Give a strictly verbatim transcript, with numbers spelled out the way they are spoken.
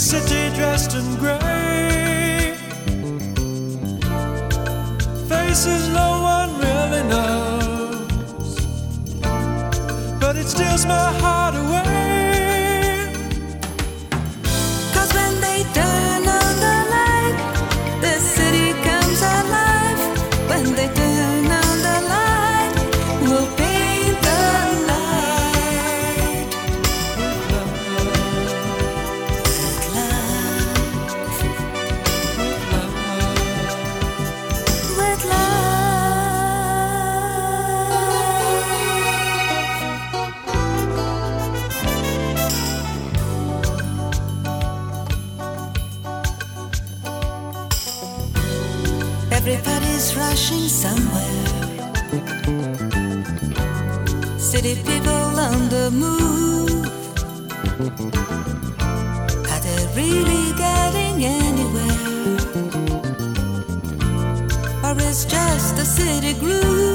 city dressed in grey, faces no one really knows, but it steals my heart away. 'Cause when they turn on the light, the city comes alive. When they turn on the light, we'll paint the night with love, with love. Everybody's rushing somewhere. City people on the move. Are they really getting anywhere? Or is just the city groove?